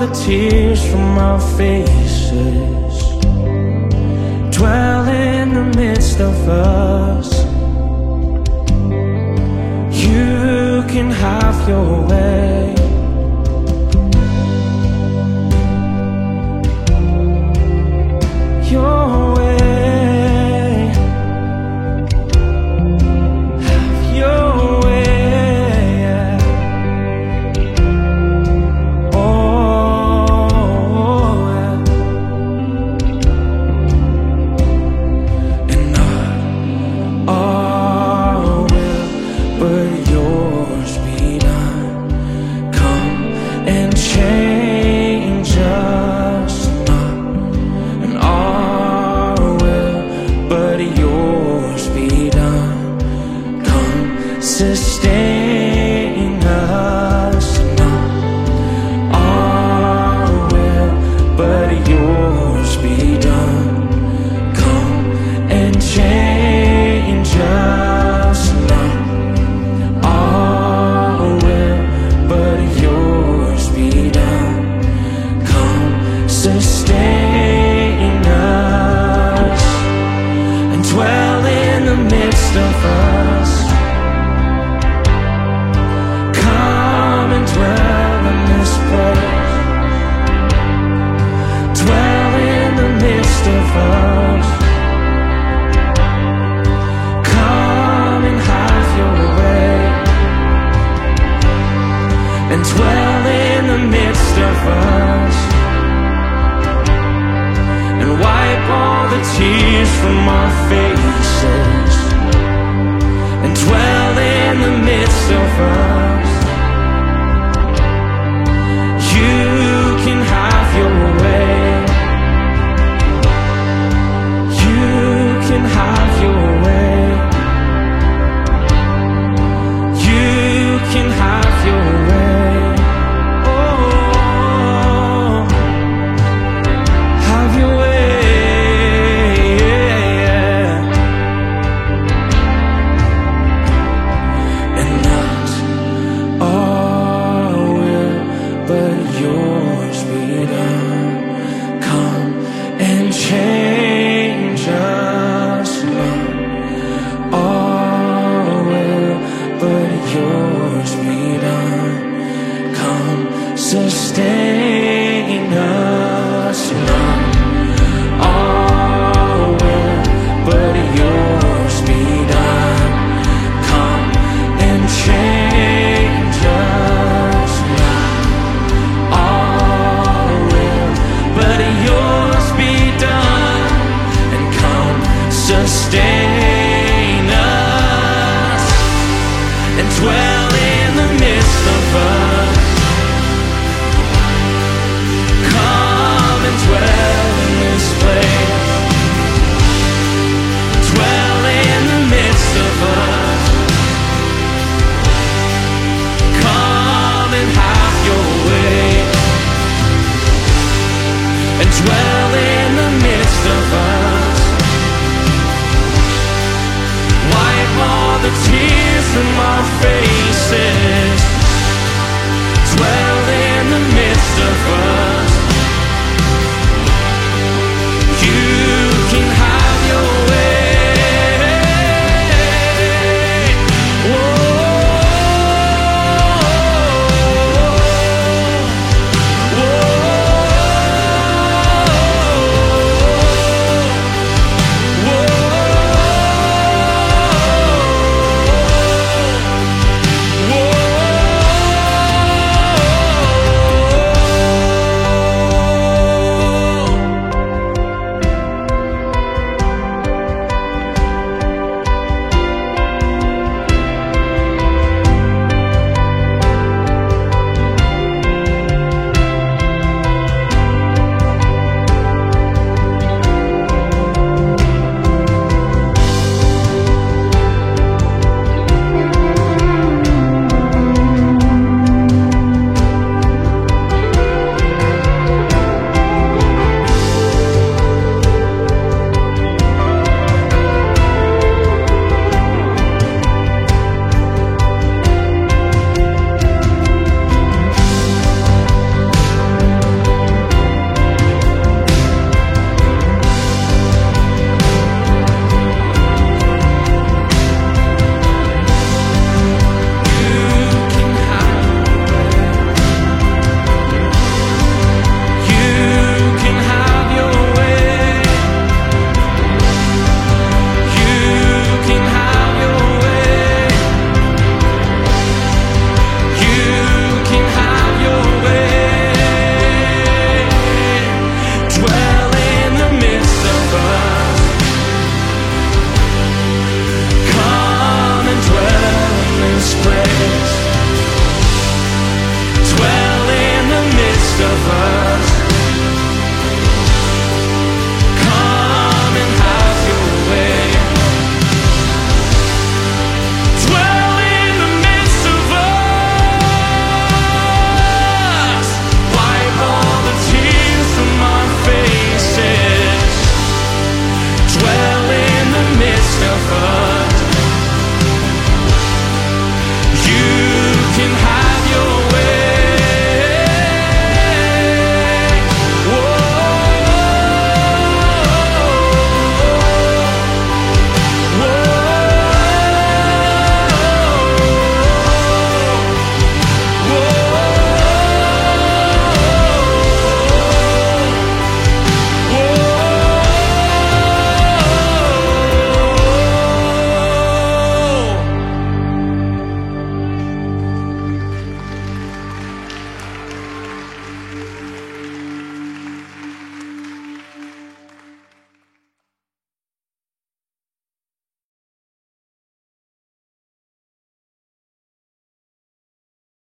the tears from our faces. Dwell in the midst of us. You can have your way. Your way. Have your way, yeah. Oh, yeah. And not our will, but yours be done. Come and change us, not and our will, but yours be done. Come sustain us, not our will, but yours be done. Come and change us, not our will, but yours be done. Come sustain us and dwell in the midst of us. Come and dwell in this place. Dwell in the midst of us. Come and have your way. And dwell in the midst of us. And wipe all the tears from our faces. And dwell in the midst of us. You can have your way. You can have your way. You can have your way. Oh, have your way, yeah. And not our will, but yours be done. Come and change us, not our will, but yours be done. Come sustain